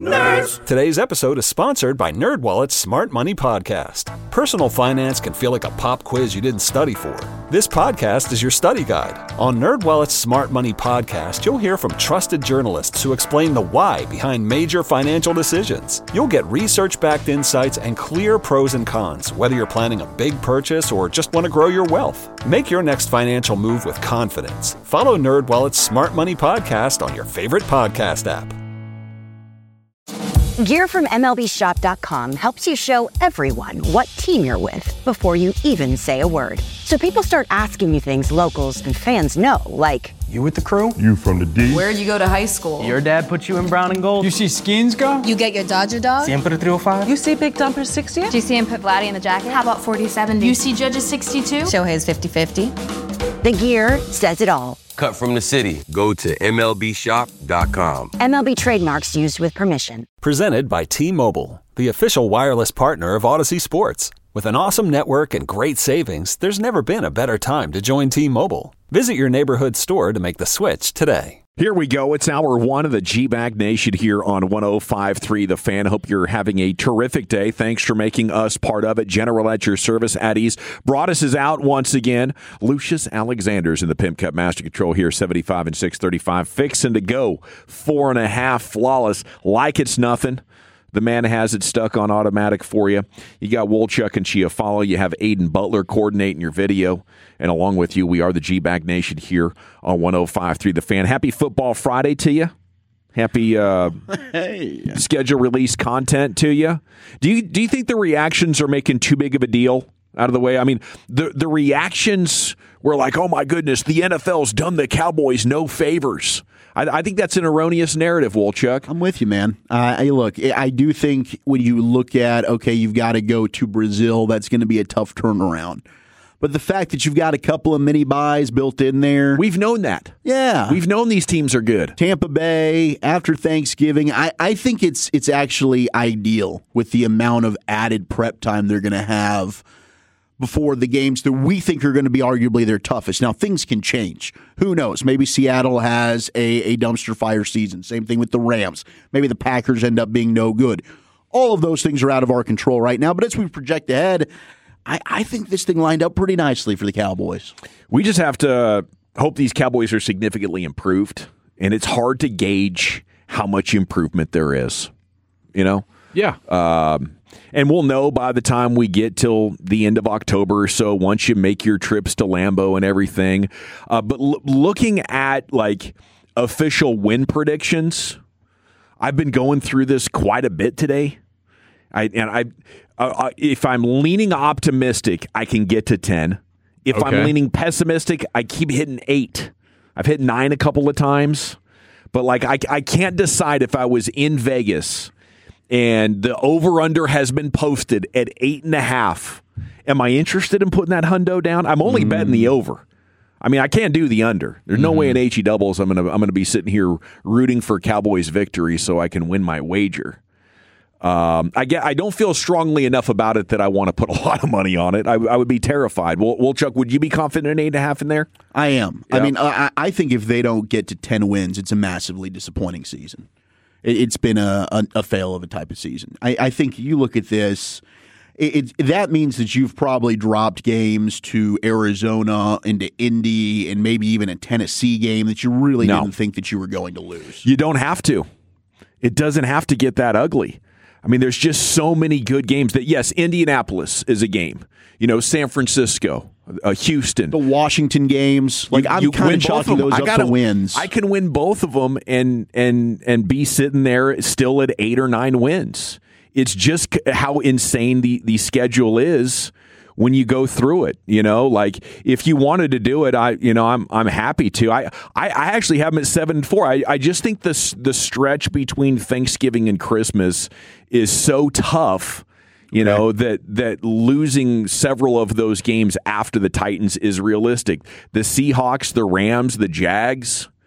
Nerds! Today's episode is sponsored by NerdWallet's Smart Money Podcast. Personal finance can feel like a pop quiz you didn't study for. This podcast is your study guide. On NerdWallet's Smart Money Podcast, you'll hear from trusted journalists who explain the why behind major financial decisions. You'll get research-backed insights and clear pros and cons, whether you're planning a big purchase or just want to grow your wealth. Make your next financial move with confidence. Follow NerdWallet's Smart Money Podcast on your favorite podcast app. Gear from MLBShop.com helps you show everyone what team you're with before you even say a word. So people start asking you things locals and fans know, like, you with the crew? You from the D? Where'd you go to high school? Your dad put you in brown and gold? You see Skins go? You get your Dodger dog? Siempre 305? You see Big Dumper 60? Do you see him put Vladdy in the jacket? How about 40-70? You see Judges 62? Shohei's 50-50. the gear says it all. Cut from the city. Go to MLBShop.com. MLB trademarks used with permission. Presented by T-Mobile, the official wireless partner of Odyssey Sports. With an awesome network and great savings, there's never been a better time to join T-Mobile. Visit your neighborhood store to make the switch today. Here we go. It's hour one of the G-Bag Nation here on 105.3 The Fan. Hope you're having a terrific day. Thanks for making us part of it. General at your service at ease. Broadus is out once again. Lucius Alexander's in the Pimp Cup Master Control here, 75 and 635. Fixing to go 4.5 flawless like it's nothing. The man has it stuck on automatic for you. You got Wolchuk and Chiafalo. You have Aiden Butler coordinating your video. And along with you, we are the G-Bag Nation here on 105.3 The Fan. Happy Football Friday to you. Happy schedule release content to you. Do you think the reactions are making too big of a deal out of the way? I mean, the reactions were like, oh my goodness, the NFL's done the Cowboys no favors. I think that's an erroneous narrative, Wolchuk. I'm with you, man. Look, I do think when you look at, okay, you've got to go to Brazil, that's going to be a tough turnaround. But the fact that you've got a couple of mini buys built in there. We've known that. Yeah. We've known these teams are good. Tampa Bay, after Thanksgiving, I think it's actually ideal with the amount of added prep time they're going to have before the games that we think are going to be arguably their toughest. Now, things can change. Who knows? Maybe Seattle has a dumpster fire season. Same thing with the Rams. Maybe the Packers end up being no good. All of those things are out of our control right now. But as we project ahead, I think this thing lined up pretty nicely for the Cowboys. We just have to hope these Cowboys are significantly improved. And it's hard to gauge how much improvement there is. You know? Yeah. And we'll know by the time we get till the end of October or so, once you make your trips to Lambeau and everything. But looking at, like, official win predictions, I've been going through this quite a bit today. If I'm leaning optimistic, I can get to 10. If I'm leaning pessimistic, I keep hitting 8. I've hit 9 a couple of times. But, like, I can't decide if I was in Vegas and the over-under has been posted at 8.5. Am I interested in putting that hundo down? I'm only betting the over. I mean, I can't do the under. There's no way in HE doubles I'm gonna be sitting here rooting for Cowboys victory so I can win my wager. I don't feel strongly enough about it that I want to put a lot of money on it. I would be terrified. Well, Chuck, would you be confident in 8.5 in there? I am. Yeah. I mean, I think if they don't get to 10 wins, it's a massively disappointing season. It's been a fail of a type of season. I think you look at this, that means that you've probably dropped games to Arizona, into Indy, and maybe even a Tennessee game that you really didn't think that you were going to lose. You don't have to. It doesn't have to get that ugly. I mean, there's just so many good games that, yes, Indianapolis is a game. You know, San Francisco, Houston. The Washington games. Like, I'm kind of chalking those up to wins. I can win both of them and be sitting there still at 8 or 9 wins. It's just how insane the schedule is when you go through it. You know, like, if you wanted to do it, I'm happy to. I actually have them at 7-4. I just think the stretch between Thanksgiving and Christmas is so tough. You know, that losing several of those games after the Titans is realistic. The Seahawks, the Rams, the Jags,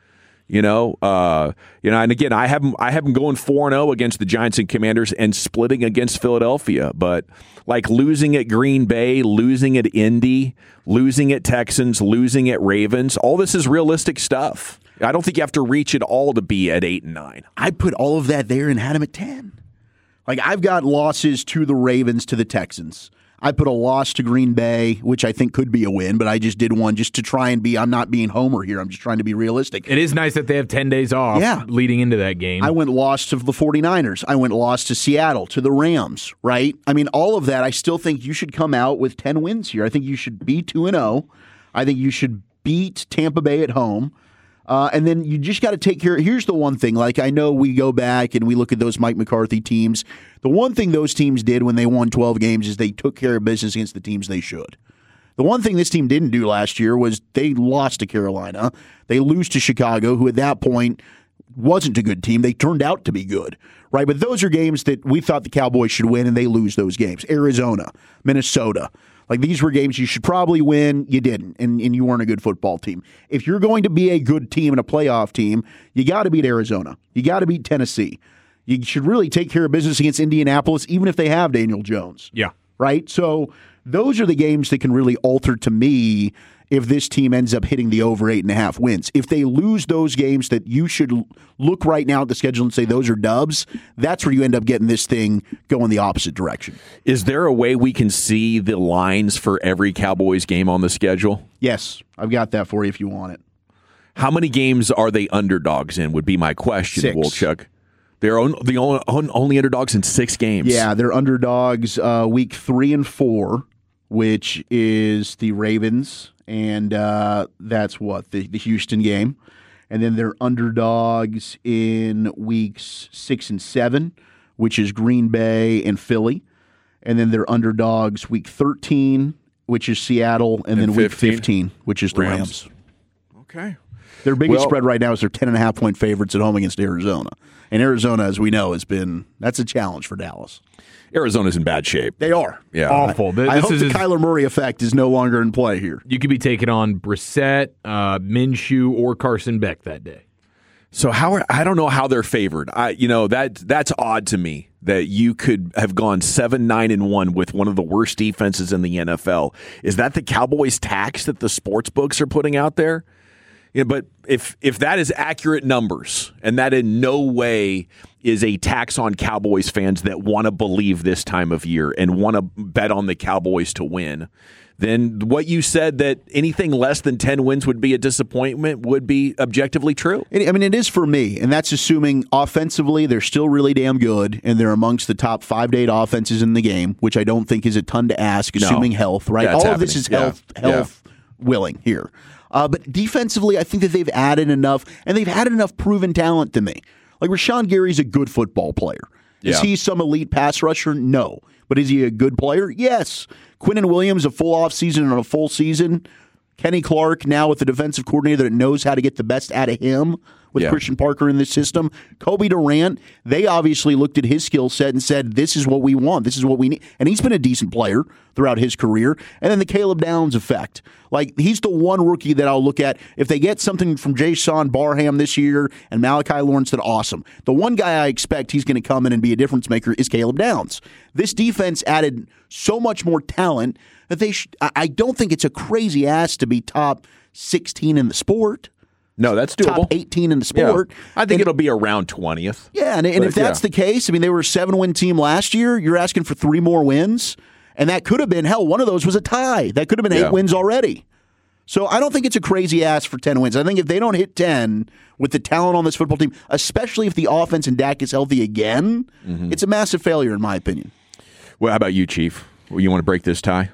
And again, I have them going 4-0 against the Giants and Commanders and splitting against Philadelphia. But like losing at Green Bay, losing at Indy, losing at Texans, losing at Ravens, all this is realistic stuff. I don't think you have to reach it all to be at 8-9. I put all of that there and had them at 10. Like, I've got losses to the Ravens, to the Texans. I put a loss to Green Bay, which I think could be a win, but I just did one just to try and I'm not being Homer here. I'm just trying to be realistic. It is nice that they have 10 days off leading into that game. I went lost to the 49ers. I went lost to Seattle, to the Rams, right? I mean, all of that, I still think you should come out with 10 wins here. I think you should be 2-0. I think you should beat Tampa Bay at home. And then you just got to take care. Here's the one thing. Like, I know we go back and we look at those Mike McCarthy teams. The one thing those teams did when they won 12 games is they took care of business against the teams they should. The one thing this team didn't do last year was they lost to Carolina. They lose to Chicago, who at that point wasn't a good team. They turned out to be good, right? But those are games that we thought the Cowboys should win, and they lose those games. Arizona, Minnesota. Like, these were games you should probably win. You didn't, and you weren't a good football team. If you're going to be a good team and a playoff team, you got to beat Arizona. You got to beat Tennessee. You should really take care of business against Indianapolis, even if they have Daniel Jones. Yeah. Right? So those are the games that can really alter, to me, if this team ends up hitting the over 8.5 wins. If they lose those games that you should look right now at the schedule and say those are dubs, that's where you end up getting this thing going the opposite direction. Is there a way we can see the lines for every Cowboys game on the schedule? Yes, I've got that for you if you want it. How many games are they underdogs in would be my question, 6. Wolchuk. They're the only underdogs in 6 games. Yeah, they're underdogs week 3 and 4, which is the Ravens. And that's what, the Houston game. And then they're underdogs in weeks 6 and 7, which is Green Bay and Philly. And then they're underdogs week 13, which is Seattle. And then week 15, which is the Rams. Okay. Their biggest spread right now is they're 10.5-point favorites at home against Arizona. And Arizona, as we know, that's a challenge for Dallas. Arizona's in bad shape. They are. Yeah. Awful. I hope the Kyler Murray effect is no longer in play here. You could be taking on Brissett, Minshew, or Carson Beck that day. So I don't know how they're favored. That's odd to me that you could have gone 7-9-1 with one of the worst defenses in the NFL. Is that the Cowboys tax that the sports books are putting out there? Yeah, but if that is accurate numbers, and that in no way is a tax on Cowboys fans that want to believe this time of year and want to bet on the Cowboys to win, then what you said that anything less than 10 wins would be a disappointment would be objectively true. I mean, it is for me, and that's assuming offensively they're still really damn good, and they're amongst the top 5 to 8 offenses in the game, which I don't think is a ton to ask, assuming health, right? All of this is health willing here. But defensively, I think that they've added enough, and they've added enough proven talent to me. Like, Rashawn Gary's a good football player. Is he some elite pass rusher? No. But is he a good player? Yes. Quinnen Williams, a full offseason and a full season. Kenny Clark, now with the defensive coordinator that knows how to get the best out of him with Christian Parker in this system. Kobe Durant, they obviously looked at his skill set and said, this is what we want. This is what we need. And he's been a decent player throughout his career. And then the Caleb Downs effect. Like, he's the one rookie that I'll look at. If they get something from Jason Barham this year and Malachi Lawrence, then awesome. The one guy I expect he's going to come in and be a difference maker is Caleb Downs. This defense added so much more talent that I don't think it's a crazy ask to be top 16 in the sport. No, that's doable. Top 18 in the sport. Yeah. I think it'll be around 20th. Yeah, and if that's the case, I mean, they were a 7-win team last year. You're asking for 3 more wins. And that could have been, one of those was a tie. That could have been 8 wins already. So I don't think it's a crazy ask for 10 wins. I think if they don't hit 10 with the talent on this football team, especially if the offense and Dak is healthy again, it's a massive failure in my opinion. Well, how about you, Chief? You want to break this tie?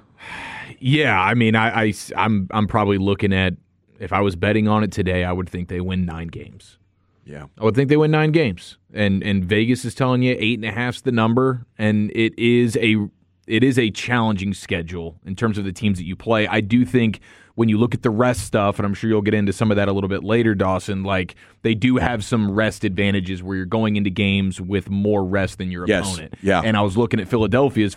Yeah, I mean, I'm probably looking at, if I was betting on it today, I would think they win 9 games. Yeah, I would think they win 9 games, and Vegas is telling you 8.5's the number, and it it is a challenging schedule in terms of the teams that you play. I do think when you look at the rest stuff, and I'm sure you'll get into some of that a little bit later, Dawson, like they do have some rest advantages where you're going into games with more rest than your opponent. Yeah. And I was looking at Philadelphia's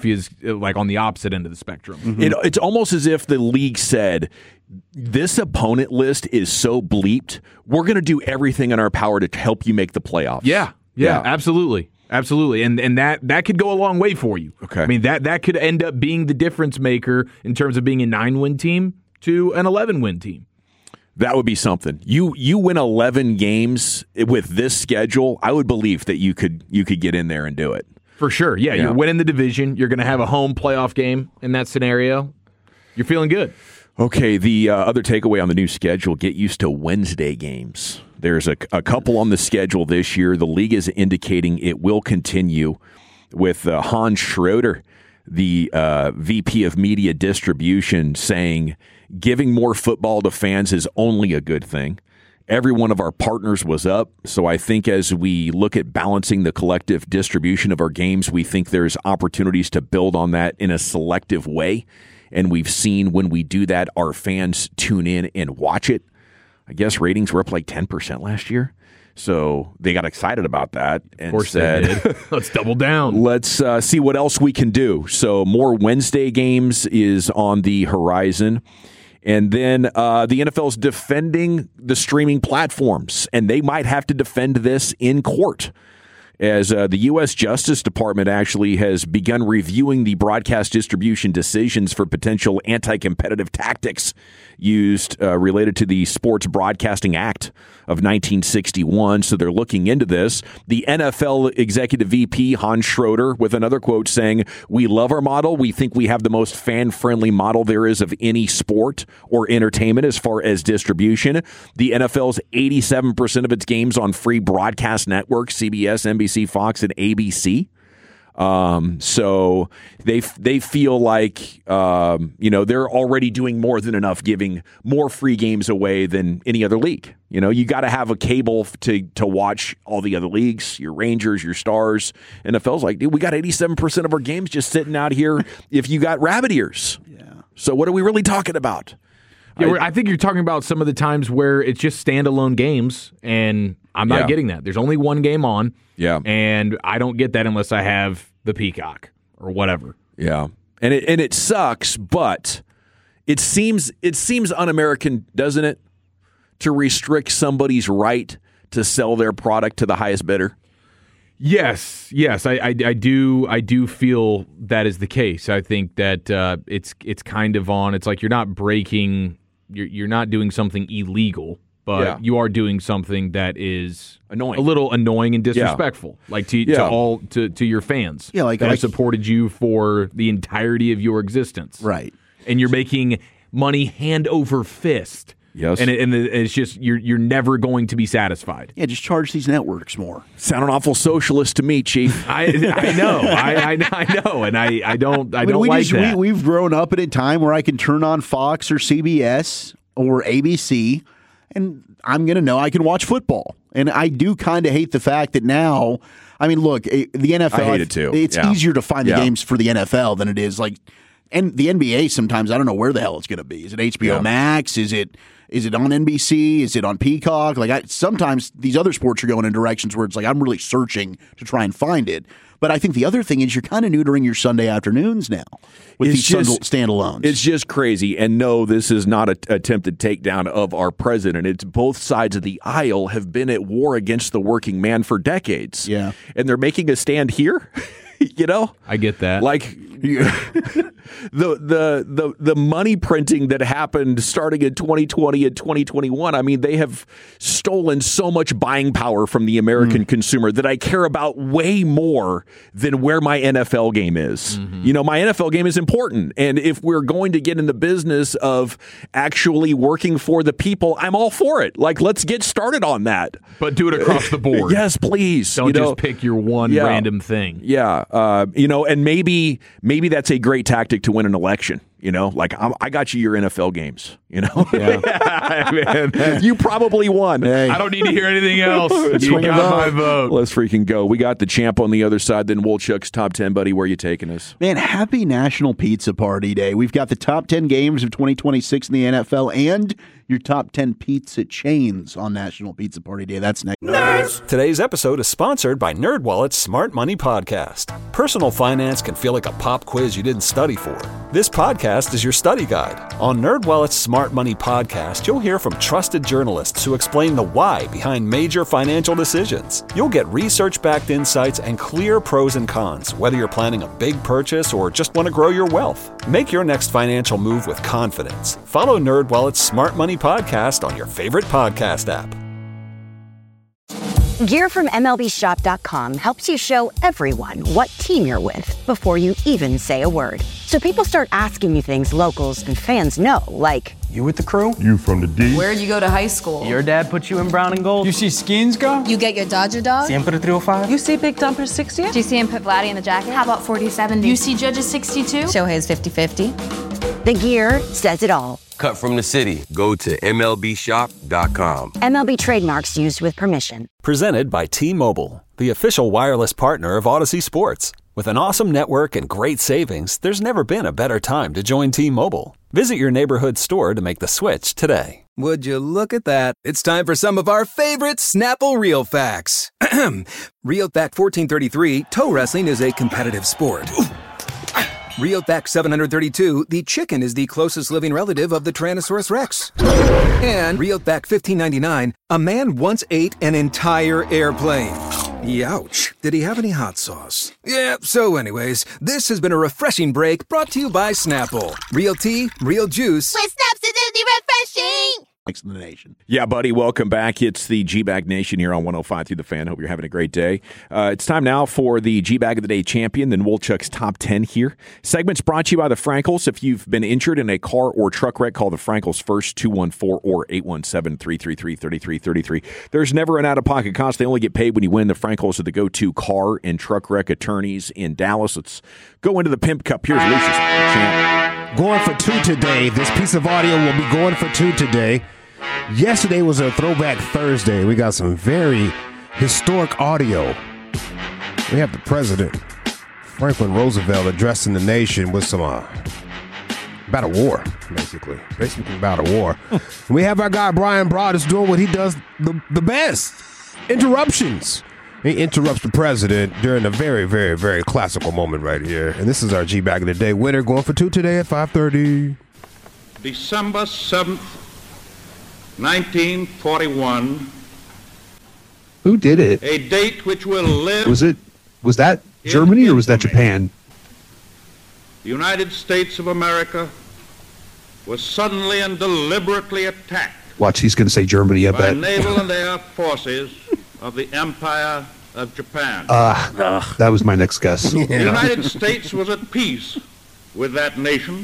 like on the opposite end of the spectrum. It's almost as if the league said, this opponent list is so bleeped, we're going to do everything in our power to help you make the playoffs. Yeah, absolutely. Absolutely. And that could go a long way for you. Okay. I mean, that could end up being the difference maker in terms of being a 9-win team to an 11-win team. That would be something. You win 11 games with this schedule, I would believe that you could get in there and do it. For sure. Yeah, you're winning the division. You're going to have a home playoff game in that scenario. You're feeling good. Okay, the other takeaway on the new schedule, get used to Wednesday games. There's a couple on the schedule this year. The league is indicating it will continue with Hans Schroeder, the VP of Media Distribution, saying giving more football to fans is only a good thing. Every one of our partners was up, so I think as we look at balancing the collective distribution of our games, we think there's opportunities to build on that in a selective way, and we've seen when we do that, our fans tune in and watch it. I guess ratings were up like 10% last year. So they got excited about that and said, they did. Let's double down. Let's see what else we can do. So more Wednesday games is on the horizon. And then the NFL's defending the streaming platforms, and they might have to defend this in court, as the U.S. Justice Department actually has begun reviewing the broadcast distribution decisions for potential anti-competitive tactics used related to the Sports Broadcasting Act of 1961. So they're looking into this. The NFL executive VP, Hans Schroeder, with another quote saying, "We love our model. We think we have the most fan-friendly model there is of any sport or entertainment as far as distribution. The NFL's 87% of its games on free broadcast networks, CBS, NBC, Fox, and ABC. So they feel like, they're already doing more than enough, giving more free games away than any other league. You got to have a cable to watch all the other leagues, your Rangers, your Stars. NFL's like, dude, we got 87% of our games just sitting out here if you got rabbit ears. Yeah. So what are we really talking about? Yeah, I think you're talking about some of the times where it's just standalone games, and I'm not getting that. There's only one game on. Yeah. And I don't get that unless I have the Peacock or whatever. Yeah. And it sucks, but it seems un-American, doesn't it, to restrict somebody's right to sell their product to the highest bidder? Yes, I do feel that is the case. I think that it's kind of on. It's like you're not doing something illegal, but you are doing something that is annoying, a little annoying and disrespectful, like to your fans, that have supported you for the entirety of your existence, right? And you're making money hand over fist. Yes, and it's just you're never going to be satisfied. Yeah, just charge these networks more. Sounding awful socialist to me, Chief. I know, I know, and I don't like that. We've grown up at a time where I can turn on Fox or CBS or ABC, and I'm going to know I can watch football. And I do kind of hate the fact that now, I mean, look, the NFL, I hate it too. It's easier to find the games for the NFL than it is and the NBA sometimes, I don't know where the hell it's going to be. Is it HBO Max? Is it on NBC? Is it on Peacock? Sometimes these other sports are going in directions where it's like I'm really searching to try and find it. But I think the other thing is you're kind of neutering your Sunday afternoons now with these standalones. It's just crazy. And no, this is not an attempted takedown of our president. It's both sides of the aisle have been at war against the working man for decades. Yeah. And they're making a stand here. I get that. Like the money printing that happened starting in 2020 and 2021. I mean, they have stolen so much buying power from the American consumer that I care about way more than where my NFL game is. Mm-hmm. My NFL game is important. And if we're going to get in the business of actually working for the people, I'm all for it. Let's get started on that. But do it across the board. Yes, please. Don't just pick your one random thing. Yeah. And maybe that's a great tactic to win an election. You know, like I got you your NFL games. You know, man, you probably won. Hey. I don't need to hear anything else. You got my vote. Let's freaking go. We got the champ on the other side. Then Wolchuk's top 10, buddy. Where are you taking us? Man, happy National Pizza Party Day. We've got the top 10 games of 2026 in the NFL and your top 10 pizza chains on National Pizza Party Day. That's next. Nerds. Today's episode is sponsored by NerdWallet's Smart Money Podcast. Personal finance can feel like a pop quiz you didn't study for. This podcast is your study guide. On NerdWallet's Smart Money Podcast, you'll hear from trusted journalists who explain the why behind major financial decisions. You'll get research-backed insights and clear pros and cons, whether you're planning a big purchase or just want to grow your wealth. Make your next financial move with confidence. Follow NerdWallet's Smart Money Podcast on your favorite podcast app. Gear from MLBShop.com helps you show everyone what team you're with before you even say a word. So people start asking you things locals and fans know, like, You with the crew? You from the D? Where'd you go to high school? Your dad put you in brown and gold? You see Skins go? You get your Dodger dog? Siempre 305? You see Big Dumper 60? Do you see him put Vladdy in the jacket? How about 4070? You see Judges 62? Shohei's 50-50. the gear says it all. Cut from the city. Go to MLBshop.com. MLB trademarks used with permission. Presented by T-Mobile, the official wireless partner of Odyssey Sports. With an awesome network and great savings, there's never been a better time to join T-Mobile. Visit your neighborhood store to make the switch today. Would you look at that? It's time for some of our favorite Snapple Real Facts. Real Fact 1433, toe wrestling is a competitive sport. Real Fact 732, the chicken is the closest living relative of the Tyrannosaurus Rex. And Real Fact 1599, a man once ate an entire airplane. Youch. Did he have any hot sauce? Yeah, so anyways, this has been a refreshing break brought to you by Snapple. Real tea, real juice. With Snaps, it is refreshing. Next in the nation. Yeah, buddy, welcome back. It's the G-Bag Nation here on 105 through the Fan. Hope you're having a great day. It's time now for the G-Bag of the Day champion, then Wolchuk's Top 10 here. Segment's brought to you by the Frankels. If you've been injured in a car or truck wreck, call the Frankels first, 214 or 817-333-3333. There's never an out-of-pocket cost. They only get paid when you win. The Frankels are the go-to car and truck wreck attorneys in Dallas. Let's go into the Pimp Cup. Here's Lucius, champ. Going for two today. This piece of audio will be going for two today. Yesterday was a Throwback Thursday. We got some very historic audio. We have the president, Franklin Roosevelt, addressing the nation with some about a war, basically about a war. We have our guy Brian Broaddus doing what he does the best: interruptions. He interrupts the president during a very, very, very classical moment right here. And this is our G-Bag of the Day winner, going for two today at 5:30. December 7th, 1941. Who did it? A date which will live. Was that Germany or was that Japan? The United States of America was suddenly and deliberately attacked. Watch, he's going to say Germany, I by bet. naval and air forces of the Empire of Japan. That was my next guess. The United States was at peace with that nation,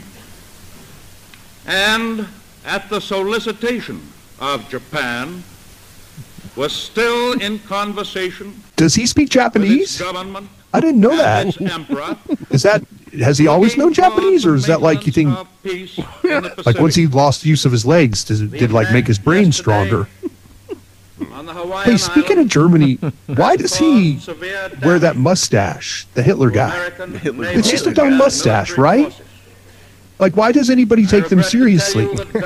and at the solicitation of Japan, was still in conversation. Does he speak Japanese? Government. I didn't know that. Emperor. Has he always known Japanese, or is that like you think, like once he lost use of his legs, did like make his brain stronger? Hey, speaking of Germany, why does he wear that mustache, the Hitler guy? It's just a dumb mustache, right? Like, why does anybody take them seriously?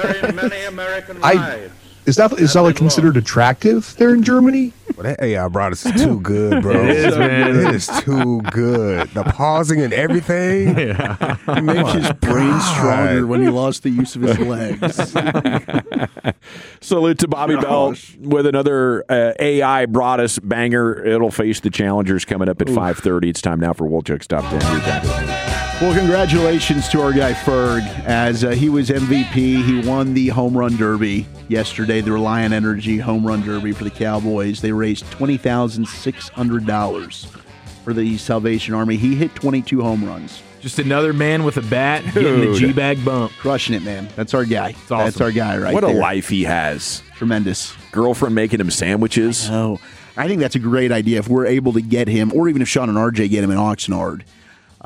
Is that like considered attractive there in Germany? Well, that AI Broaddus is too good, bro. It is, man. It is too good. The pausing and everything. Yeah. Make his brain stronger when he lost the use of his legs. Salute to Bobby Bell with another AI Broaddus banger. It'll face the challengers coming up at 5:30. It's time now for Wolchuk's Top 10. Well, congratulations to our guy Ferg, as he was MVP. He won the Home Run Derby yesterday, the Reliant Energy Home Run Derby for the Cowboys. They raised $20,600 for the Salvation Army. He hit 22 home runs. Just another man with a bat getting the G-Bag bump. Crushing it, man. That's our guy. Awesome. That's our guy right there. What a there. life he has. Tremendous. Girlfriend making him sandwiches. Oh, I think that's a great idea if we're able to get him, or even if Sean and RJ get him in Oxnard.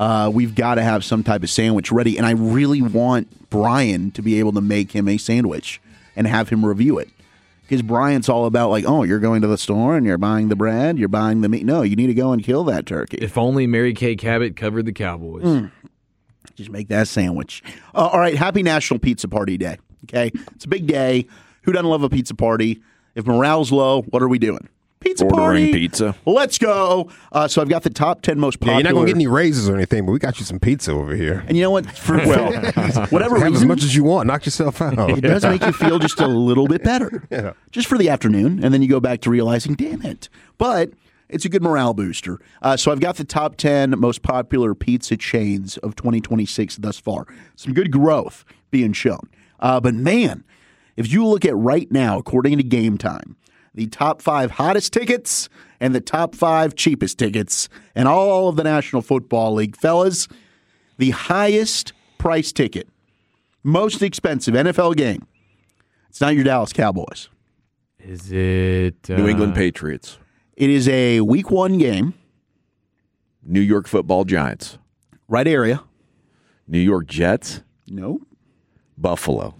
we've got to have some type of sandwich ready. And I really want Brian to be able to make him a sandwich and have him review it. Because Brian's all about like, oh, you're going to the store and you're buying the bread, you're buying the meat. No, you need to go and kill that turkey. If only Mary Kay Cabot covered the Cowboys. Just make that sandwich. All right, happy National Pizza Party Day. Okay, it's a big day. Who doesn't love a pizza party? If morale's low, what are we doing? Pizza Ordering party. pizza. Let's go. So I've got the top 10 most popular. Yeah, you're not going to get any raises or anything, but we got you some pizza over here. And you know what? Whatever Have reason. as much as you want. Knock yourself out. It does make you feel just a little bit better. Yeah. Just for the afternoon. And then you go back to realizing, damn it. But it's a good morale booster. So I've got the top 10 most popular pizza chains of 2026 thus far. Some good growth being shown. But man, if you look at right now, according to Game Time, the top 5 hottest tickets and the top 5 cheapest tickets and all of the National Football League. Fellas, the highest price ticket, most expensive NFL game, it's not your Dallas Cowboys. Is it New England Patriots? It is a Week 1 game. New York Football Giants. Right area. New York Jets. No. Buffalo.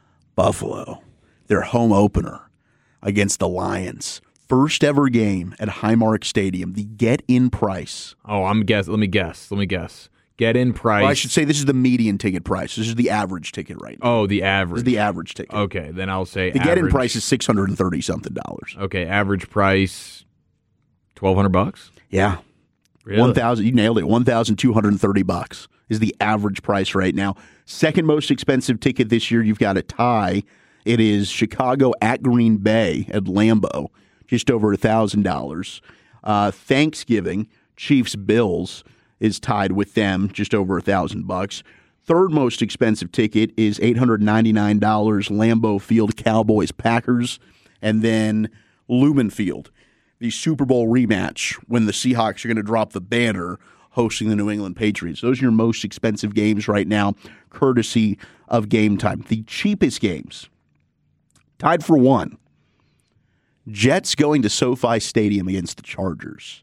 Their home opener against the Lions. First ever game at Highmark Stadium. The get-in price. Oh, let me guess. Get-in price. Well, I should say this is the median ticket price. This is the average ticket right now. Oh, the average. This is the average ticket. Okay, then I'll say the get-in price is $630-something. Okay, average price $1,200. Yeah. Really? 1,000. You nailed it. $1,230 is the average price right now. Second most expensive ticket this year. You've got a tie. It is Chicago at Green Bay at Lambeau, just over $1,000. Thanksgiving, Chiefs Bills is tied with them, just over $1,000. Third most expensive ticket is $899, Lambeau Field Cowboys Packers, and then Lumen Field, the Super Bowl rematch when the Seahawks are going to drop the banner hosting the New England Patriots. Those are your most expensive games right now, courtesy of Game Time. The cheapest games, tied for one, Jets going to SoFi Stadium against the Chargers,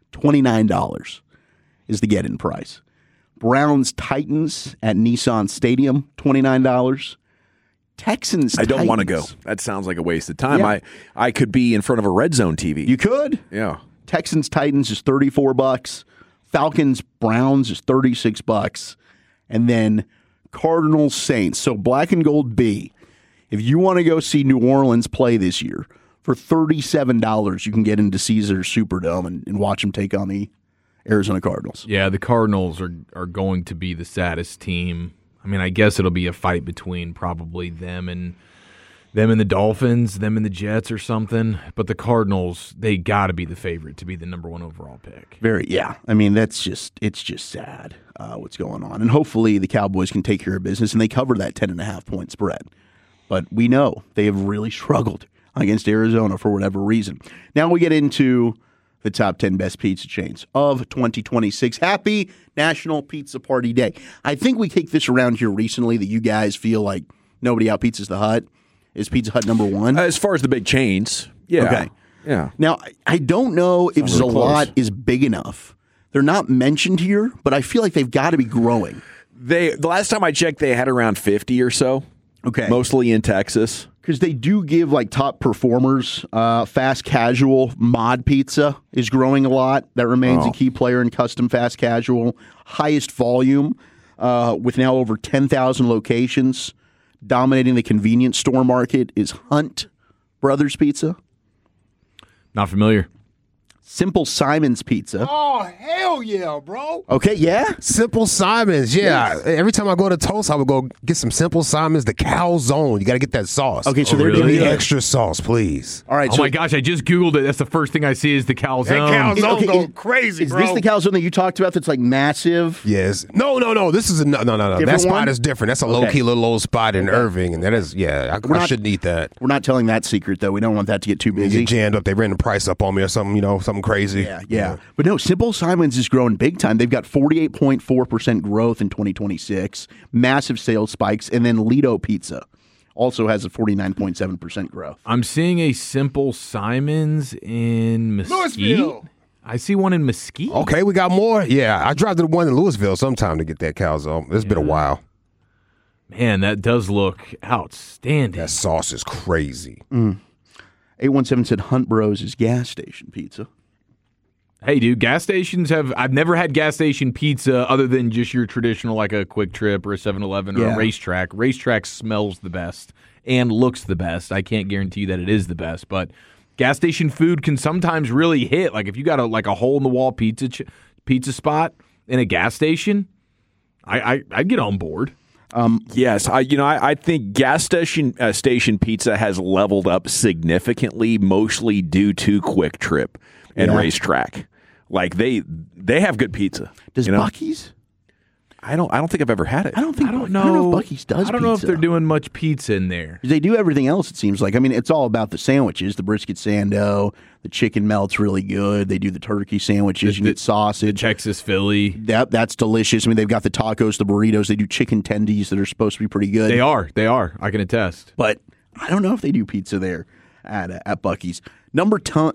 $29 is the get-in price. Browns Titans at Nissan Stadium, $29. Texans I don't Titans. want to go. That sounds like a waste of time. Yeah. I could be in front of a Red Zone TV. You could. Yeah. Texans Titans is $34. Falcons Browns is $36. And then Cardinals Saints. So black and gold B. If you want to go see New Orleans play this year, for $37 you can get into Caesars Superdome and watch them take on the Arizona Cardinals. Yeah, the Cardinals are going to be the saddest team. I mean, I guess it'll be a fight between probably them and the Dolphins, them and the Jets or something. But the Cardinals, they got to be the favorite to be the number 1 overall pick. Yeah. I mean, it's just sad what's going on. And hopefully the Cowboys can take care of business and they cover that 10.5-point spread. But we know they have really struggled against Arizona for whatever reason. Now we get into the top 10 best pizza chains of 2026. Happy National Pizza Party Day. I think we kicked this around here recently that you guys feel like nobody out pizzas the Hut. Is Pizza Hut number 1? As far as the big chains, yeah. Okay. Yeah. Now, I don't know if Sounds really Zalat close. is big enough. They're not mentioned here, but I feel like they've got to be growing. The last time I checked, they had around 50 or so. Okay. Mostly in Texas. Because they do give like top performers. Fast casual mod pizza is growing a lot. That remains a key player in custom fast casual. Highest volume with now over 10,000 locations. Dominating the convenience store market is Hunt Brothers Pizza. Not familiar. Simple Simon's Pizza. Oh, hell yeah, bro. Okay, yeah. Simple Simons, yeah. Yes. Every time I go to Tulsa, I would go get some Simple Simons, the calzone. You got to get that sauce. Okay, so Oh, they're really? doing Give me the extra sauce, please. All right. Oh so my gosh, I just Googled it. That's the first thing I see is the calzone. That calzone Okay, go crazy, is bro. this the calzone that you talked about that's like massive? Yes. No. This is no. Different That spot one? is different. That's a low Okay. key little old spot in Irving, and that is I not- shouldn't eat that. We're not telling that secret, though. We don't want that to get too You busy. get jammed up. They ran the price up on me or something. Something crazy. Yeah. But no, Simple Simon's is growing big time. They've got 48.4% growth in 2026, massive sales spikes, and then Lido Pizza also has a 49.7% growth. I'm seeing a Simple Simons in Mesquite. Louisville. I see one in Mesquite. Okay, we got more. Yeah, I drive to the one in Louisville sometime to get that calzone. It's been a while. Man, that does look outstanding. That sauce is crazy. 817 said Hunt Bros is gas station pizza. Hey, dude, gas stations I've never had gas station pizza other than just your traditional, like a Quick Trip or a 7-Eleven or a Racetrack. Racetrack smells the best and looks the best. I can't guarantee that it is the best, but gas station food can sometimes really hit. Like if you got a hole-in-the-wall pizza spot in a gas station, I'd get on board. Yes, I think gas station pizza has leveled up significantly, mostly due to Quick Trip and Racetrack. Like they have good pizza. Does Buc-ee's? I don't think I've ever had it. I don't know if Buc-ee's does. I don't know if they're doing much pizza in there. They do everything else, it seems like. I mean, it's all about the sandwiches. The brisket sando, the chicken melt's really good. They do the turkey sandwiches. You get sausage. Texas Philly. That's delicious. I mean, they've got the tacos, the burritos. They do chicken tendies that are supposed to be pretty good. They are. I can attest. But I don't know if they do pizza there at Buc-ee's. Number 10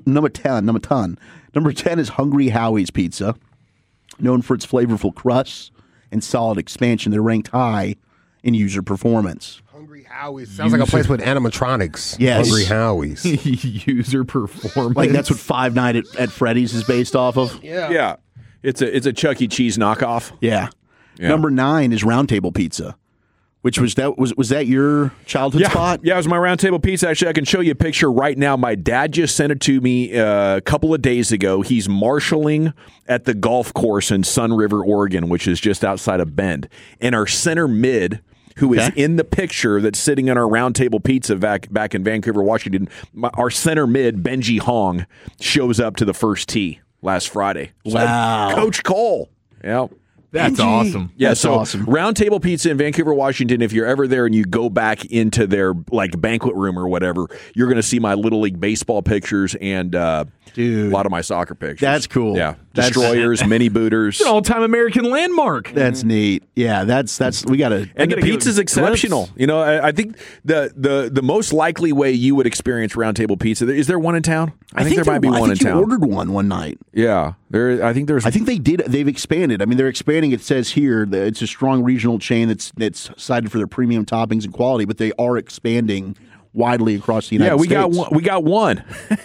is Hungry Howie's Pizza, known for its flavorful crusts and solid expansion. They're ranked high in user performance. Hungry Howie's sounds like a place with animatronics. Yes. Hungry Howie's. User performance. Like that's what Five Nights at Freddy's is based off of. Yeah. It's a Chuck E. Cheese knockoff. Yeah. Number 9 is Round Table Pizza. Which was that your childhood spot? Yeah, it was my Round Table Pizza. Actually, I can show you a picture right now. My dad just sent it to me a couple of days ago. He's marshalling at the golf course in Sun River, Oregon, which is just outside of Bend. And our center mid, who is in the picture that's sitting in our Round Table Pizza back in Vancouver, Washington, our center mid, Benji Hong, shows up to the first tee last Friday. Wow. Coach Cole. Yeah. That's awesome. Yeah, That's so awesome. Round Table Pizza in Vancouver, Washington, if you're ever there and you go back into their banquet room or whatever, you're going to see my Little League baseball pictures and a lot of my soccer pictures. That's cool. Yeah. Destroyers, mini booters. It's an all-time American landmark. That's neat. Yeah, that's we got to. And the pizza's exceptional. You know, I think the most likely way you would experience Round Table Pizza, is there one in town? I think there might be one in town. You ordered one night. Yeah. I think they did. They've expanded. I mean, they're expanding. It says here that it's a strong regional chain that's cited for their premium toppings and quality, but they are expanding widely across the United States. Yeah, we got one.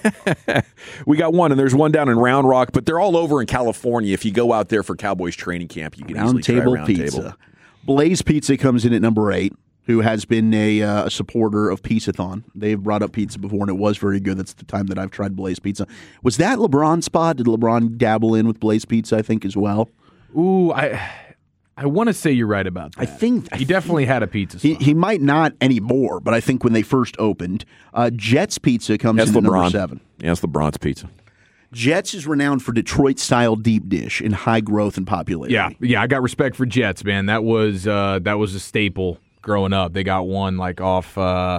We got one, and there's one down in Round Rock, but they're all over in California. If you go out there for Cowboys training camp, you can easily try Round Table. Blaze Pizza comes in at number 8, who has been a supporter of Pizzathon. They've brought up pizza before, and it was very good. That's the time that I've tried Blaze Pizza. Was that LeBron's spot? Did LeBron dabble in with Blaze Pizza, I think, as well? Ooh, I want to say you're right about that. I think he definitely had a pizza spot. He might not anymore, but I think when they first opened, Jets Pizza comes in at number 7. Yeah, it's LeBron's Pizza. Jets is renowned for Detroit-style deep dish in high growth and popularity. Yeah, I got respect for Jets, man. That was a staple growing up. They got one off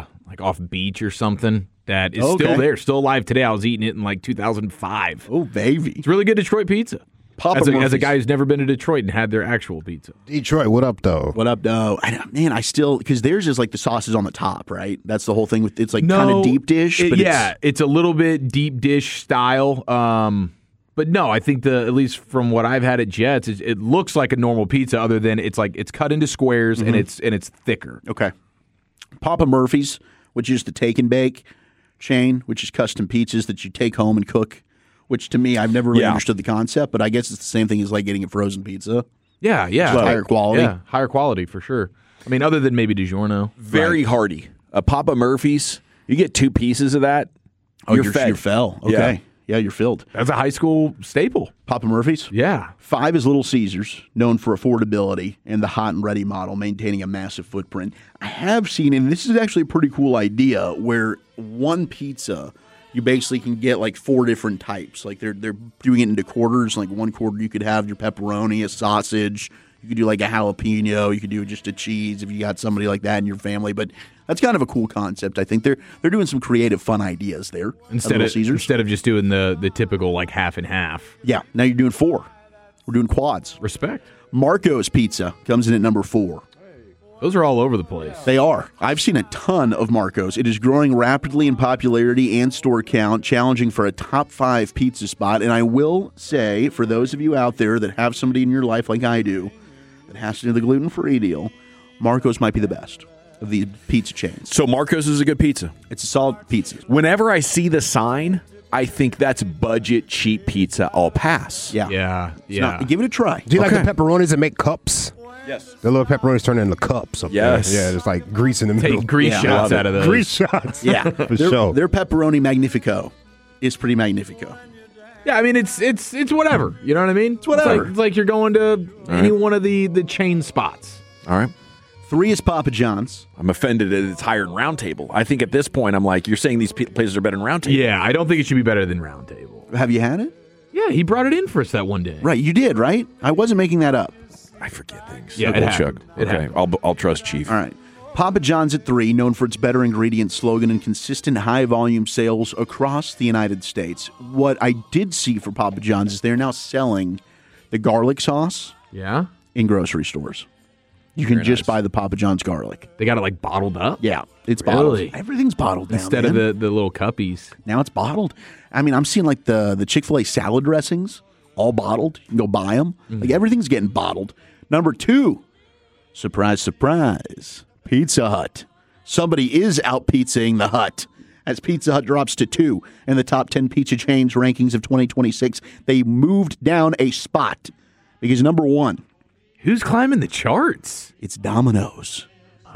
Beach or something that is still there, still alive today. I was eating it in 2005. Oh, baby. It's really good Detroit pizza. As a guy who's never been to Detroit and had their actual pizza. Detroit, what up, though? What up, though? I still, because theirs is the sauce is on the top, right? That's the whole thing. It's kind of deep dish. But it's a little bit deep dish style. But no, I think at least from what I've had at Jets, it looks like a normal pizza, other than it's cut into squares and it's thicker. Okay. Papa Murphy's, which is the take and bake chain, which is custom pizzas that you take home and cook. Which to me, I've never really understood the concept, but I guess it's the same thing as getting a frozen pizza. Yeah. Just higher quality. Yeah, higher quality for sure. I mean, other than maybe DiGiorno. Very hearty. A Papa Murphy's, you get 2 pieces of that. You're fed. You're fell. Okay. Yeah, you're filled. That's a high school staple. Papa Murphy's? Yeah. 5 is Little Caesars, known for affordability and the hot and ready model, maintaining a massive footprint. I have seen, and this is actually a pretty cool idea, where one pizza, you basically can get 4 different types. They're doing it into quarters. One quarter you could have your pepperoni, a sausage. You could do a jalapeno. You could do just a cheese if you got somebody like that in your family. But that's kind of a cool concept. I think they're doing some creative, fun ideas there. Instead of just doing the typical half and half. Yeah. Now you're doing 4. We're doing quads. Respect. Marco's Pizza comes in at number 4. Those are all over the place. They are. I've seen a ton of Marco's. It is growing rapidly in popularity and store count, challenging for a top 5 pizza spot. And I will say, for those of you out there that have somebody in your life like I do that has to do the gluten-free deal, Marco's might be the best of these pizza chains. So Marco's is a good pizza. It's a solid pizza. Whenever I see the sign, I think that's budget, cheap pizza. I'll pass. Yeah. Give it a try. Do you like the pepperonis that make cups? Yes. The little pepperonis turn into cups. Up Yes. there. Yeah, there's like grease in the middle. Take grease shots out of those. Grease shots. Yeah. For sure. Their pepperoni magnifico is pretty magnifico. Yeah, I mean, it's whatever. You know what I mean? It's whatever. It's like you're going to any one of the chain spots. All right. 3 is Papa John's. I'm offended that it's higher than Round Table. I think at this point, I'm like, you're saying these places are better than Round Table. Yeah, I don't think it should be better than Round Table. Have you had it? Yeah, he brought it in for us that one day. Right, you did, right? I wasn't making that up. I forget things. Yeah, Okay, it happened. It Okay, happened. I'll trust Chief. All right. Papa John's at 3, known for its better ingredients slogan and consistent high-volume sales across the United States. What I did see for Papa John's is they're now selling the garlic sauce in grocery stores. You can just buy the Papa John's garlic. They got it like bottled up? Yeah, it's Really? bottled. Everything's bottled now, Instead man. of the little cuppies. Now it's bottled. I mean, I'm seeing like the Chick-fil-A salad dressings, all bottled. You can go buy them. Like everything's getting bottled. Number 2, surprise, surprise, Pizza Hut. Somebody is out-pizzaing the Hut as Pizza Hut drops to 2 in the top 10 pizza chains rankings of 2026. They moved down a spot because number 1. Who's climbing the charts? It's Domino's.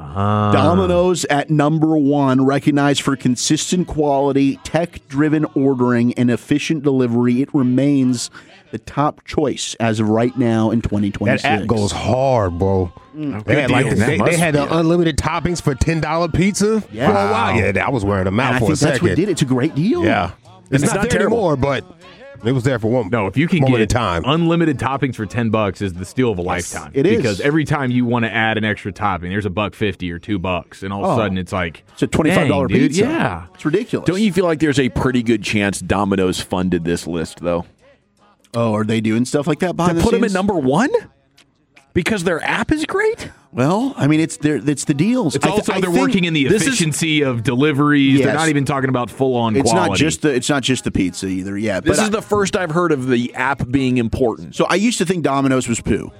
Domino's at number 1, recognized for consistent quality, tech-driven ordering, and efficient delivery. It remains the top choice as of right now in 2026. That app goes hard, bro. They had, they had the unlimited toppings for $10 pizza. Yeah. For a while. Yeah, I was wearing them out And I for think a second. that's what did it. It's a great deal. Yeah. It's not there terrible. anymore, but it was there for one. No, if you can moment get in time. unlimited toppings for $10 is the steal of a lifetime. it is. Because every time you want to add an extra topping, there's $1.50 or $2, and all of a sudden it's like It's a $25 dang, dude, pizza. Yeah. It's ridiculous. Don't you feel like there's a pretty good chance Domino's funded this list, though? Oh, are they doing stuff like that behind To the put them scenes? at number 1? Because their app is great? Well, I mean, it's the deals. It's also they're working in the efficiency of deliveries. Yes. They're not even talking about full-on It's quality. it's not just the pizza either. Yeah, This but is the first I've heard of the app being important. So I used to think Domino's was poo.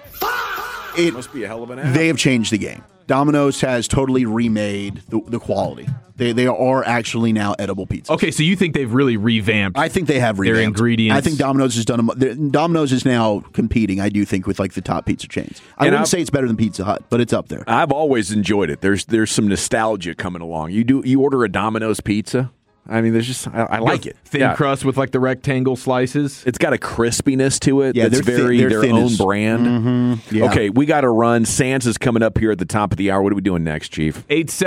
It must be a hell of an app. They have changed the game. Domino's has totally remade the quality. They are actually now edible pizzas. Okay, so you think they've really revamped? I think they have revamped their ingredients. I think Domino's has done them. Domino's is now competing. I do think with like the top pizza chains. I wouldn't say it's better than Pizza Hut, but it's up there. I've always enjoyed it. There's some nostalgia coming along. You order a Domino's pizza. I mean, there's just I like it. Thin crust with like the rectangle slices. It's got a crispiness to it. Yeah, that's they're very they're their thinnest. own brand. Mm-hmm. Yeah. Okay, we got to run. Sands is coming up here at the top of the hour. What are we doing next, Chief?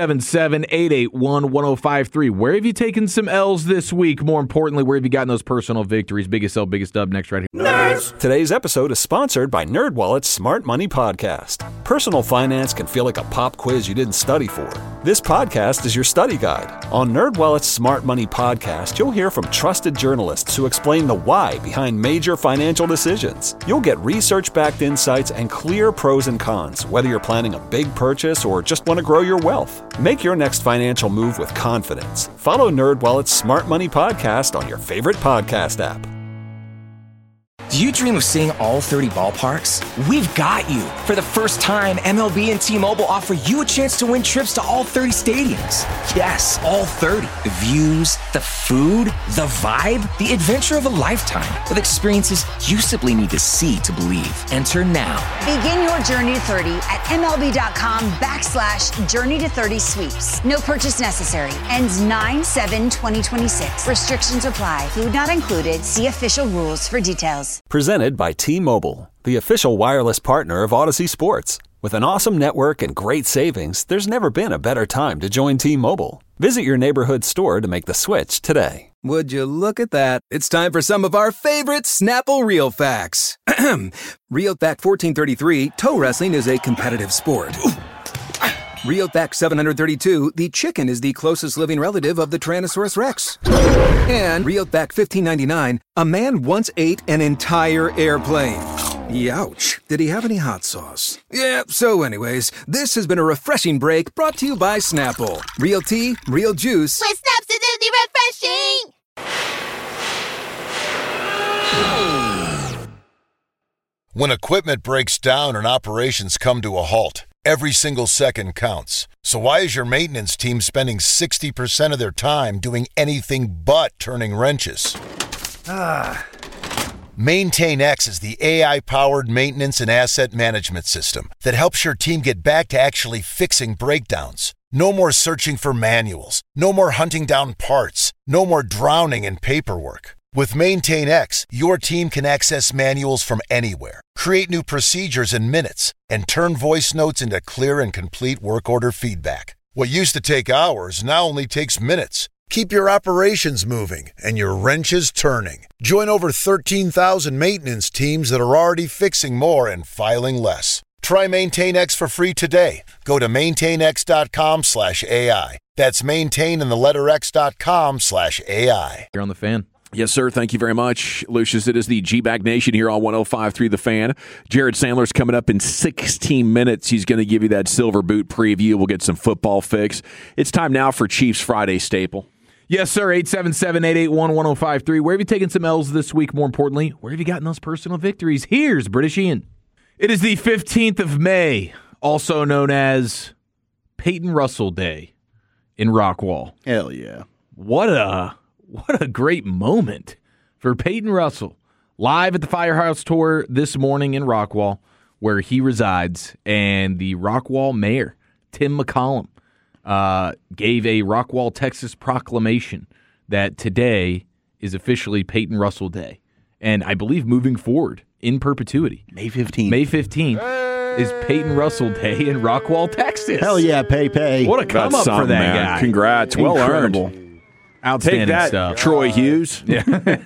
877-881-1053. Where have you taken some L's this week? More importantly, where have you gotten those personal victories? Biggest L, biggest dub next right here. Nerds! Today's episode is sponsored by NerdWallet's Smart Money Podcast. Personal finance can feel like a pop quiz you didn't study for. This podcast is your study guide. On NerdWallet's Smart Money Podcast, you'll hear from trusted journalists who explain the why behind major financial decisions. You'll get research-backed insights and clear pros and cons, whether you're planning a big purchase or just want to grow your wealth. Make your next financial move with confidence. Follow NerdWallet's Smart Money Podcast on your favorite podcast app. Do you dream of seeing all 30 ballparks? We've got you. For the first time, MLB and T-Mobile offer you a chance to win trips to all 30 stadiums. Yes, all 30. The views, the food, the vibe, the adventure of a lifetime. With experiences you simply need to see to believe. Enter now. Begin your journey to 30 at MLB.com/Journey to 30 sweeps. No purchase necessary. Ends 9/7/2026. Restrictions apply. Food not included. See official rules for details. Presented by T-Mobile, the official wireless partner of Odyssey Sports. With an awesome network and great savings, there's never been a better time to join T-Mobile. Visit your neighborhood store to make the switch today. Would you look at that? It's time for some of our favorite Snapple Real Facts. Real Fact 1433, toe wrestling is a competitive sport. Real Fact 732, the chicken is the closest living relative of the Tyrannosaurus Rex. And Real Fact 1599, a man once ate an entire airplane. Youch. Did he have any hot sauce? Yeah, so anyways, this has been a refreshing break brought to you by Snapple. Real tea, real juice. With Snap's acidity refreshing! When equipment breaks down and operations come to a halt, every single second counts. So why is your maintenance team spending 60% of their time doing anything but turning wrenches? MaintainX is the AI-powered maintenance and asset management system that helps your team get back to actually fixing breakdowns. No more searching for manuals. No more hunting down parts. No more drowning in paperwork. With MaintainX, your team can access manuals from anywhere, create new procedures in minutes, and turn voice notes into clear and complete work order feedback. What used to take hours now only takes minutes. Keep your operations moving and your wrenches turning. Join over 13,000 maintenance teams that are already fixing more and filing less. Try MaintainX for free today. Go to maintainx.com/AI. That's maintain and the letter x.com/AI. You're on the Fan. Yes, sir. Thank you very much, Lucius. It is the G-Bag Nation here on 105.3 The Fan. Jared Sandler's coming up in 16 minutes. He's going to give you that Silver Boot preview. We'll get some football fix. It's time now for Chiefs Friday staple. Yes, sir. 877-881-1053. Where have you taken some L's this week? More importantly, where have you gotten those personal victories? Here's British Ian. It is the 15th of May, also known as Peyton Russell Day in Rockwall. Hell yeah. What a great moment for Peyton Russell. Live at the Firehouse Tour this morning in Rockwall, where he resides, and the Rockwall mayor, Tim McCollum, gave a Rockwall, Texas proclamation that today is officially Peyton Russell Day. And I believe moving forward in perpetuity. May 15th. May 15th is Peyton Russell Day in Rockwall, Texas. Hell yeah, pay. What a come up for that guy. Congrats. Well earned. Outstanding Take that, stuff. Troy Hughes. Yeah.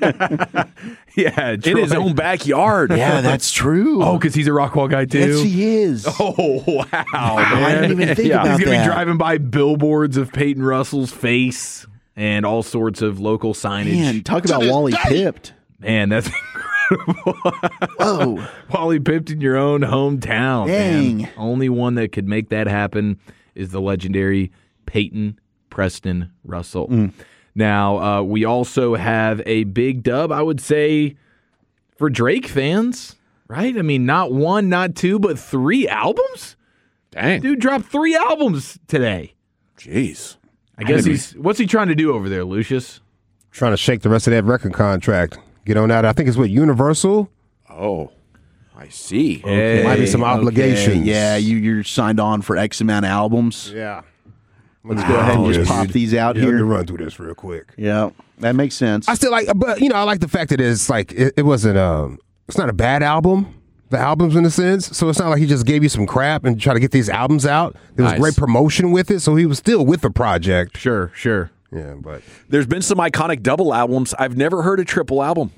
In his own backyard. Yeah, that's true. Oh, because he's a Rockwall guy, too? Yes, he is. Oh, wow, man. I didn't even think about that. He's going to be driving by billboards of Peyton Russell's face and all sorts of local signage. Man, talk about Wally Pipped. Man, that's incredible. Whoa. Wally Pipped in your own hometown. Dang. Man. Only one that could make that happen is the legendary Peyton Preston Russell. Now, we also have a big dub, I would say, for Drake fans, right? I mean, not one, not two, but 3 albums? Dang. Dude dropped 3 albums today. Jeez. I guess what's he trying to do over there, Lucius? Trying to shake the rest of that record contract. Get on out. I think it's with Universal. Oh, I see. Okay. Might be some obligations. Yeah, you're signed on for X amount of albums. Yeah. Let's go ahead and just pop these out here. Let me run through this real quick. Yeah, that makes sense. I still like, but I like the fact that it's like it wasn't it's not a bad album. The album's in a sense, so it's not like he just gave you some crap and tried to get these albums out. There was great promotion with it, so he was still with the project. Sure. Yeah, but there's been some iconic double albums. I've never heard a triple album.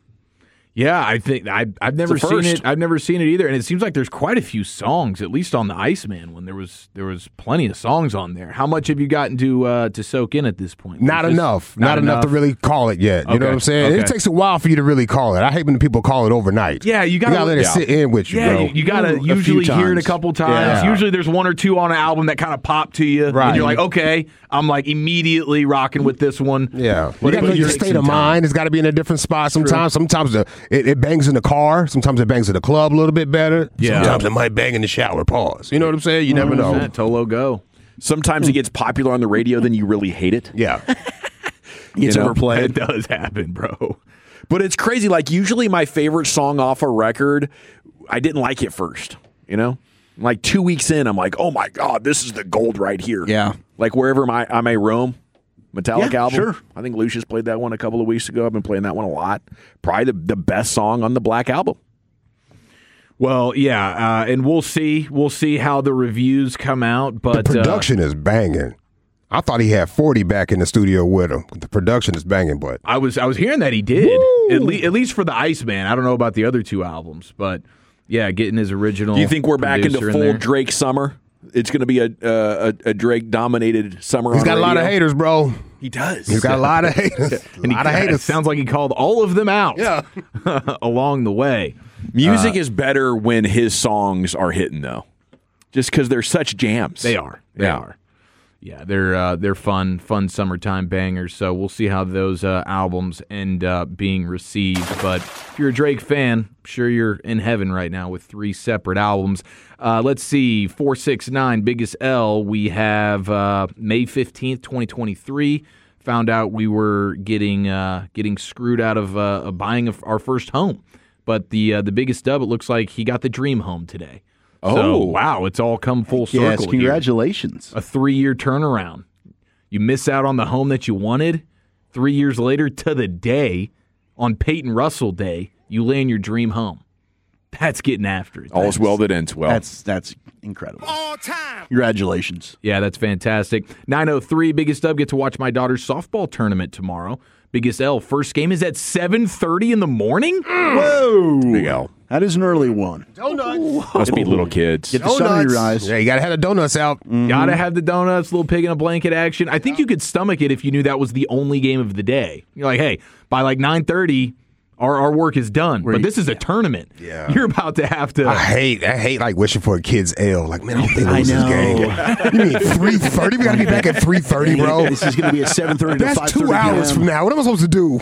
Yeah, I think I've never seen it. I've never seen it either, and it seems like there's quite a few songs, at least on the Iceman one. There was plenty of songs on there. How much have you gotten to soak in at this point? Not enough to really call it yet. You know what I'm saying? Okay. It takes a while for you to really call it. I hate when people call it overnight. Yeah, you gotta let it sit in with you. Yeah, bro. you gotta usually hear it a couple times. Yeah. Usually there's 1 or 2 on an album that kind of pop to you, right? And you're like, okay, I'm like immediately rocking with this one. Yeah, you got to know your state of mind. It's got to be in a different spot. Sometimes it bangs in the car. Sometimes it bangs in the club a little bit better. Yeah. Sometimes it might bang in the shower. Pause. You know what I'm saying? You never know. Tolo go. Sometimes it gets popular on the radio, then you really hate it. Yeah. It's overplayed. It does happen, bro. But it's crazy. Like, usually my favorite song off a record, I didn't like it first. Like 2 weeks in, I'm like, oh my God, this is the gold right here. Yeah. Like Wherever I May Roam, Metallica album. Sure. I think Lucius played that one a couple of weeks ago. I've been playing that one a lot. Probably the best song on the Black Album. Well, yeah, and we'll see. We'll see how the reviews come out. But the production is banging. I thought he had 40 back in the studio with him. The production is banging, but I was hearing that he did at least for the Iceman. I don't know about the other 2 albums, but yeah, getting his original. Do you think we're back into full in Drake summer? It's going to be a Drake dominated summer. He's got a lot of haters, bro. He does. He's got a lot of haters. And a lot of haters. Sounds like he called all of them out. Yeah. along the way. Music is better when his songs are hitting, though, just because they're such jams. They are. They are. Yeah, they're fun summertime bangers. So we'll see how those albums end up being received. But if you're a Drake fan, I'm sure you're in heaven right now with 3 separate albums. Let's see, 469 Biggest L. We have May 15th, 2023. Found out we were getting screwed out of buying our first home. But the biggest dub, it looks like he got the dream home today. So, wow, it's all come full circle. Yes, congratulations. Here. A 3-year turnaround. You miss out on the home that you wanted. 3 years later, to the day, on Peyton Russell Day, you land your dream home. That's getting after it. All's well that ends well. That's incredible. All time. Congratulations. Yeah, that's fantastic. 9:03, Biggest Dub, get to watch my daughter's softball tournament tomorrow. Biggest L, first game is at 7:30 in the morning? Whoa. Big L. That is an early one. Donuts. Must be little kids. Get the sun in your eyes. Yeah, you got to have the donuts out. Mm-hmm. Got to have the donuts, little pig in a blanket action. I think you could stomach it if you knew that was the only game of the day. You're like, hey, by like 9:30, our work is done. But this is a tournament. Yeah. You're about to have to. I hate like wishing for a kid's L. Like, man, I hope they lose this game. You mean 3:30? We got to be back at 3:30, bro. This is going to be a 7:30 to 5:30. That's 2 hours from now. What am I supposed to do?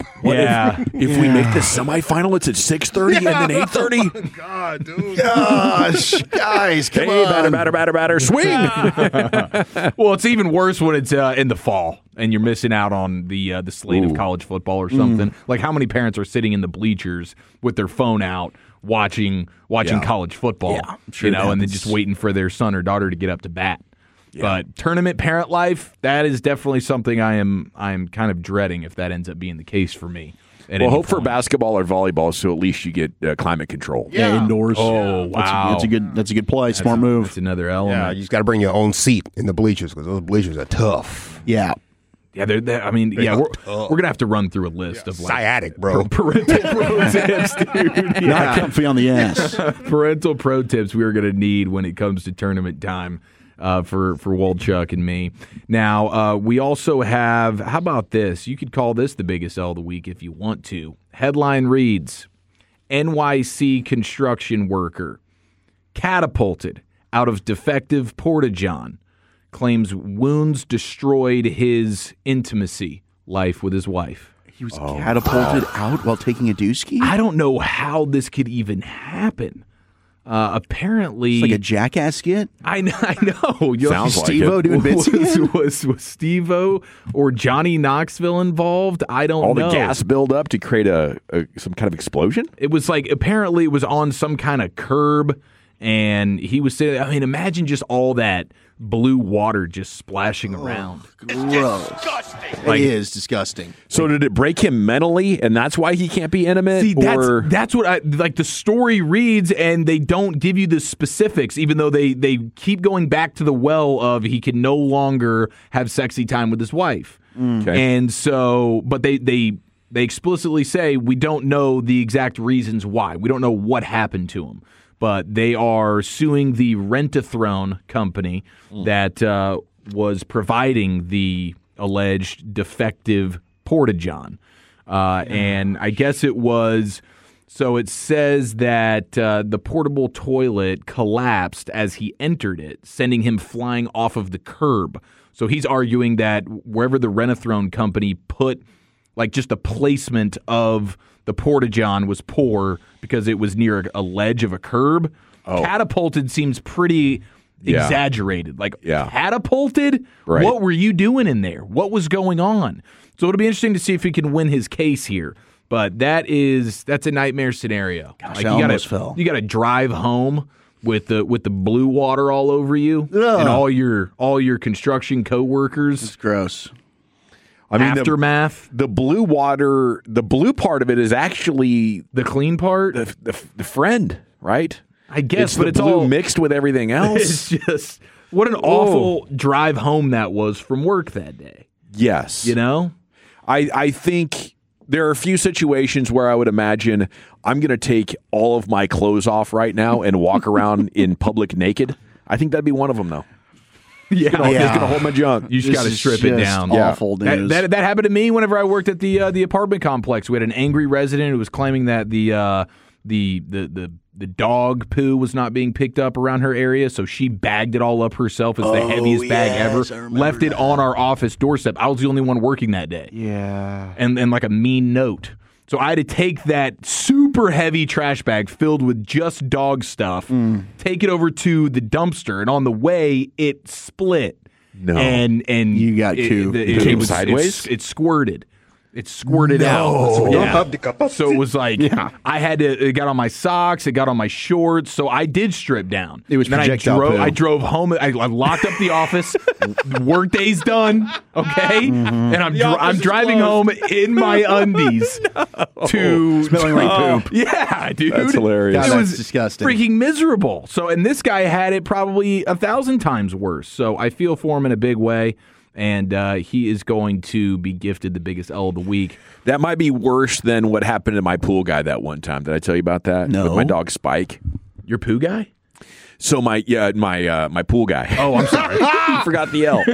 If we make the semifinal, it's at 6:30 and then 8:30. God, dude. Gosh, guys, come on. Batter, swing. Well, it's even worse when it's in the fall and you're missing out on the slate of college football or something. Like, how many parents are sitting in the bleachers with their phone out watching college football? Yeah, I'm sure and then just waiting for their son or daughter to get up to bat. Yeah. But tournament parent life, that is definitely something I am kind of dreading if that ends up being the case for me. Well, hope for basketball or volleyball, so at least you get climate control. Yeah, indoors. Oh, wow, that's a good play. Smart move. That's another element. Yeah, you just got to bring your own seat in the bleachers because those bleachers are tough. Yeah. Yeah, we're gonna have to run through a list of like sciatic, bro. Parental pro tips, dude. Yeah. Not comfy on the ass. Parental pro tips we are gonna need when it comes to tournament time for Waldchuck and me. Now we also have. How about this? You could call this the biggest L of the week if you want to. Headline reads: NYC construction worker catapulted out of defective Porta-John. Claims wounds destroyed his intimacy life with his wife. He was catapulted out while taking a dooski? I don't know how this could even happen. Apparently... It's like a Jackass skit? I know. Sounds like Steve-O doing bits again? Was Steve-O or Johnny Knoxville involved? I don't know. All the gas buildup to create some kind of explosion? It was like, apparently it was on some kind of curb, and he was sitting... I mean, imagine just all that blue water just splashing around. Gross. It is disgusting. So did it break him mentally, and that's why he can't be intimate? See, that's what the story reads, and they don't give you the specifics, even though they keep going back to the well of he can no longer have sexy time with his wife. Okay. And so, but they explicitly say we don't know the exact reasons why. We don't know what happened to him. But they are suing the Rent-A-Throne company that was providing the alleged defective Porta-John. And I guess it was, so it says that the portable toilet collapsed as he entered it, sending him flying off of the curb. So he's arguing that wherever the Rent-A-Throne company put like just the placement of the Porta-John was poor because it was near a ledge of a curb. Catapulted seems pretty exaggerated. Like, catapulted? Right. What were you doing in there? What was going on? So it'll be interesting to see if he can win his case here. But that's a nightmare scenario. Gosh, like I almost fell. You got to drive home with the blue water all over you and all your construction coworkers. It's gross. I mean, aftermath. The blue water, the blue part of it is actually the clean part. The friend, right? I guess, but it's blue all mixed with everything else. It's just what an awful drive home that was from work that day. Yes, you know, I think there are a few situations where I would imagine I'm going to take all of my clothes off right now and walk around in public naked. I think that'd be one of them, though. Yeah, it's going to hold my junk. You just got to strip it down. Awful news. That happened to me whenever I worked at the apartment complex. We had an angry resident who was claiming that the the dog poo was not being picked up around her area, so she bagged it all up herself. It's the heaviest bag ever. Left it on our office doorstep. I was the only one working that day. Yeah. And like a mean note. So I had to take that super heavy trash bag filled with just dog stuff, take it over to the dumpster, and on the way, it split. No. And you got two. It came sideways? It squirted. It squirted out. Yeah. So it was like, I had to, it got on my socks, it got on my shorts, so I did strip down. It was projectile poo. I drove home, I locked up the office, workday's done, okay? And I'm driving home in my undies to... Smelling like poop. Yeah, dude. That's hilarious. God, It was that's disgusting. freaking miserable. So, and this guy had it probably 1,000 times worse. So I feel for him in a big way. And he is going to be gifted the biggest L of the week. That might be worse than what happened to my pool guy that one time. Did I tell you about that? No. With my dog Spike. Your poo guy? So my pool guy. Oh, I'm sorry. You forgot the L.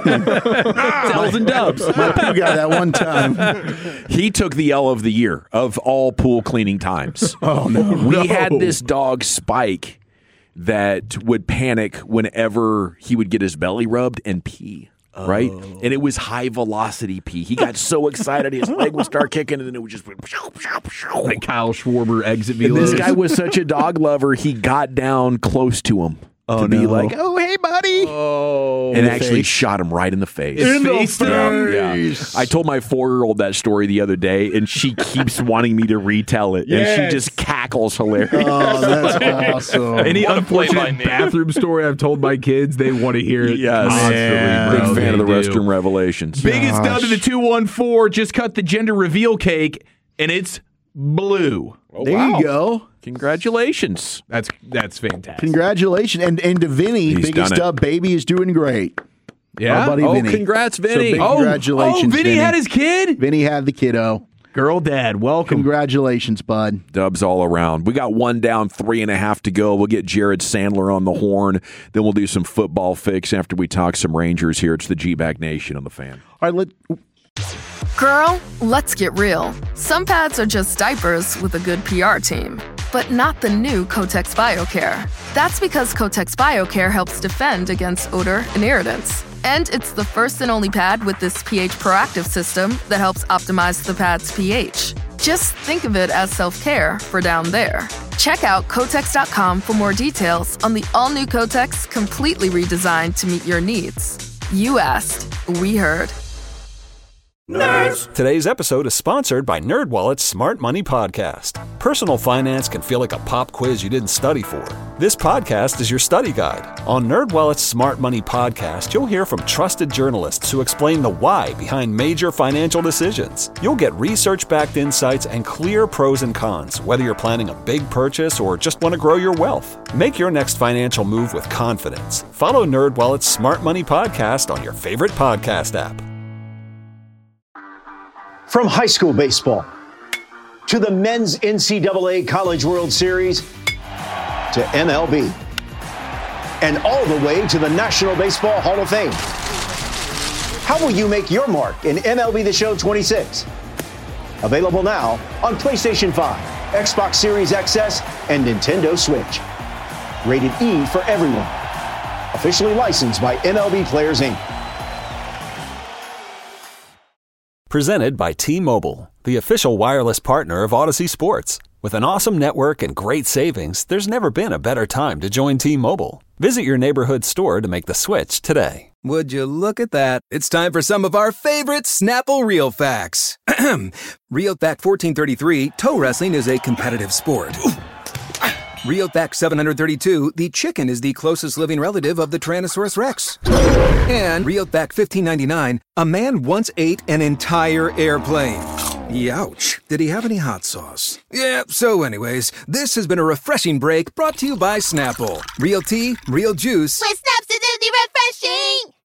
L's and dubs. My pool guy that one time. He took the L of the year of all pool cleaning times. Oh, no. We had this dog Spike that would panic whenever he would get his belly rubbed and pee. Right? And it was high velocity pee. He got so excited his leg would start kicking and then it would just Like Kyle Schwarber exit And velos. this guy was such a dog lover, he got down close to him to be like, oh, hey, buddy. Oh. And actually shot him right in the face. In the face. Yeah. I told my 4-year-old that story the other day, and she keeps wanting me to retell it. Yes. And she just cackles hilarious. Oh, that's awesome. Any unfortunate bathroom story I've told my kids, they want to hear it constantly, bro. Big fan of the They restroom do. revelations. Biggest dub to the 214. Just cut the gender reveal cake, and it's blue. Oh, there wow. you go. Congratulations. That's fantastic. Congratulations. And to Vinny, He's biggest done it. dub, baby is doing great. Yeah? Our buddy Oh, Vinny. congrats, So Vinny. big congratulations, Vinny had his kid? Vinny had the kiddo. Girl dad, welcome. Congratulations, bud. Dubs all around. We got one down, 3.5 to go. We'll get Jared Sandler on the horn. Then we'll do some football fix after we talk some Rangers here. It's the G-Bag Nation on the Fan. All right, Girl, let's get real. Some pads are just diapers with a good PR team, but not the new Kotex BioCare. That's because Kotex BioCare helps defend against odor and irritants. And it's the first and only pad with this pH proactive system that helps optimize the pad's pH. Just think of it as self-care for down there. Check out Kotex.com for more details on the all-new Kotex, completely redesigned to meet your needs. You asked, we heard. Nerds! Today's episode is sponsored by NerdWallet's Smart Money Podcast. Personal finance can feel like a pop quiz you didn't study for. This podcast is your study guide. On NerdWallet's Smart Money Podcast, you'll hear from trusted journalists who explain the why behind major financial decisions. You'll get research-backed insights and clear pros and cons, whether you're planning a big purchase or just want to grow your wealth. Make your next financial move with confidence. Follow NerdWallet's Smart Money Podcast on your favorite podcast app. From high school baseball to the men's NCAA College World Series to MLB and all the way to the National Baseball Hall of Fame. How will you make your mark in MLB The Show 26? Available now on PlayStation 5, Xbox Series XS, and Nintendo Switch. Rated E for everyone. Officially licensed by MLB Players Inc. Presented by T-Mobile, the official wireless partner of Odyssey Sports. With an awesome network and great savings, there's never been a better time to join T-Mobile. Visit your neighborhood store to make the switch today. Would you look at that? It's time for some of our favorite Snapple Real Facts. Real Fact 1433, toe wrestling is a competitive sport. Real Fact 732, the chicken is the closest living relative of the Tyrannosaurus Rex. And Real Fact 1599, a man once ate an entire airplane. Youch. Did he have any hot sauce? Yeah, so anyways, this has been a refreshing break brought to you by Snapple. Real tea, real juice. With Snap's acidity refreshing!